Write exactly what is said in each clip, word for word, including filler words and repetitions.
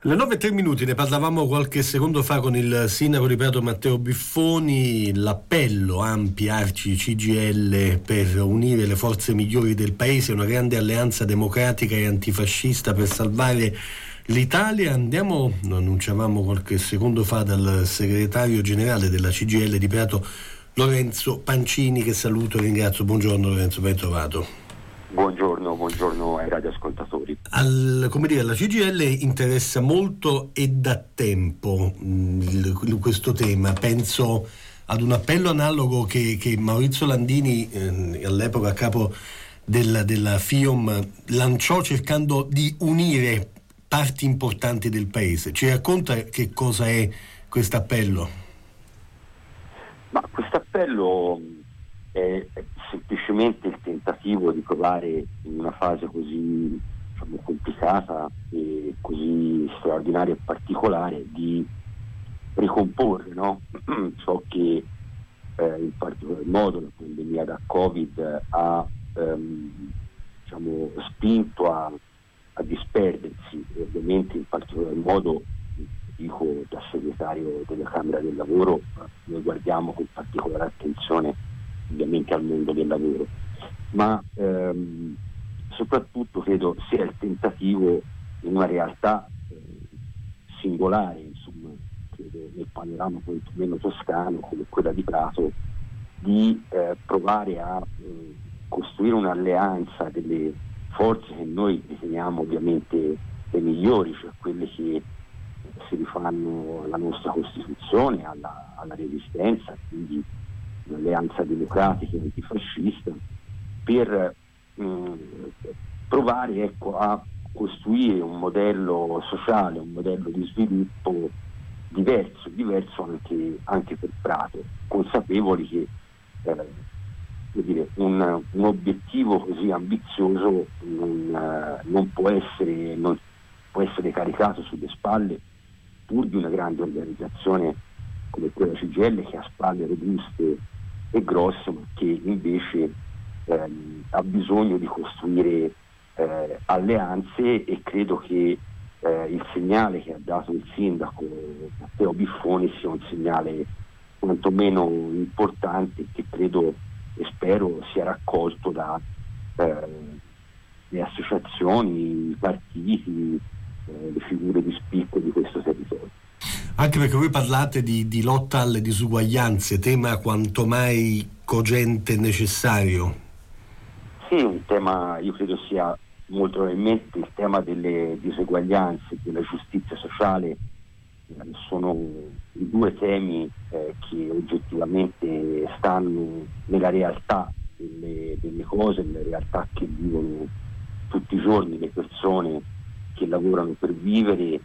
Le nove e tre minuti, ne parlavamo qualche secondo fa con il sindaco di Prato Matteo Biffoni, l'appello Ampi, Arci, C G I L per unire le forze migliori del paese, una grande alleanza democratica e antifascista per salvare l'Italia. Andiamo, lo annunciavamo qualche secondo fa, dal segretario generale della C G I L di Prato, Lorenzo Pancini, che saluto e ringrazio. Buongiorno Lorenzo, ben trovato. Buongiorno, buongiorno ai radioascoltatori. Al, come dire, alla C G I L interessa molto e da tempo mh, questo tema. Penso ad un appello analogo che, che Maurizio Landini, eh, all'epoca a capo del, della FIOM, lanciò cercando di unire parti importanti del paese. Ci racconta che cosa è questo appello? Ma questo appello è semplicemente il tentativo di provare in una fase così, diciamo, complicata e così straordinaria e particolare di ricomporre, no? Ciò che eh, in particolar modo la pandemia da Covid ha ehm, diciamo, spinto a, a disperdersi, e ovviamente in particolar modo, dico da segretario della Camera del Lavoro, noi guardiamo con particolare attenzione ovviamente al mondo del lavoro, ma ehm, soprattutto credo sia il tentativo in una realtà eh, singolare, insomma, credo nel panorama quantomeno toscano come quella di Prato, di eh, provare a eh, costruire un'alleanza delle forze che noi riteniamo ovviamente le migliori, cioè quelle che si rifanno alla nostra Costituzione, alla, alla Resistenza, quindi un'alleanza democratica e antifascista, per mh, provare ecco, a costruire un modello sociale, un modello di sviluppo diverso, diverso anche, anche per Prato, consapevoli che eh, vuol dire, un, un obiettivo così ambizioso non, eh, non può essere, non può essere caricato sulle spalle pur di una grande organizzazione come quella C G I L, che ha spalle robuste e grosse, ma che invece ehm, ha bisogno di costruire eh, alleanze, e credo che eh, il segnale che ha dato il sindaco Matteo Biffoni sia un segnale quantomeno importante, che credo e spero sia raccolto da eh, le associazioni, i partiti, eh, le figure di spicco di questo territorio. Anche perché voi parlate di, di lotta alle disuguaglianze, tema quanto mai cogente e necessario. Sì, un tema, io credo sia molto probabilmente il tema delle disuguaglianze, della giustizia sociale, eh, sono i due temi eh, che oggettivamente stanno nella realtà delle, delle cose, nella realtà che vivono tutti i giorni le persone che lavorano per vivere,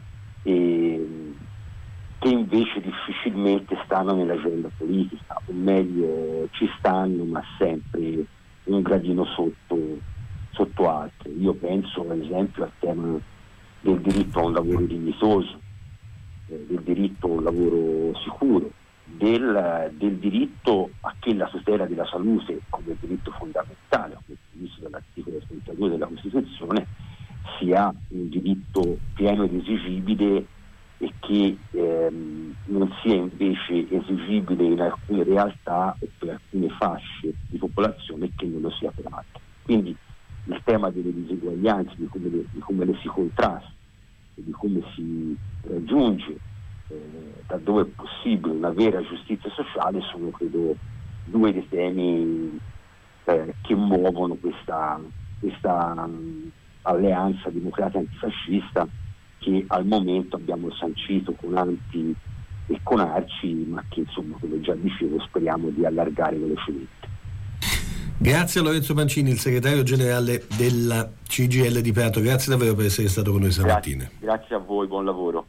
e che invece difficilmente stanno nell'agenda politica, o meglio ci stanno ma sempre un gradino sotto, sotto altre. Io penso ad esempio al tema del diritto a un lavoro dignitoso, eh, del diritto a un lavoro sicuro, del, del diritto a che la tutela della salute come diritto fondamentale, come previsto dall'articolo trentadue della Costituzione, sia un diritto pieno ed esigibile, e che ehm, non sia invece esigibile in alcune realtà o per alcune fasce di popolazione, che non lo sia per altre. Quindi il tema delle disuguaglianze, di come le, di come le si contrasta e di come si raggiunge eh, da dove è possibile una vera giustizia sociale, sono credo due dei temi eh, che muovono questa, questa um, alleanza democratica antifascista, che al momento abbiamo sancito con Ampi e con Arci, ma che insomma, come già dicevo, speriamo di allargare velocemente. Grazie a Lorenzo Pancini, il segretario generale della C G I L di Prato, grazie davvero per essere stato con noi stamattina. Grazie, grazie a voi, buon lavoro.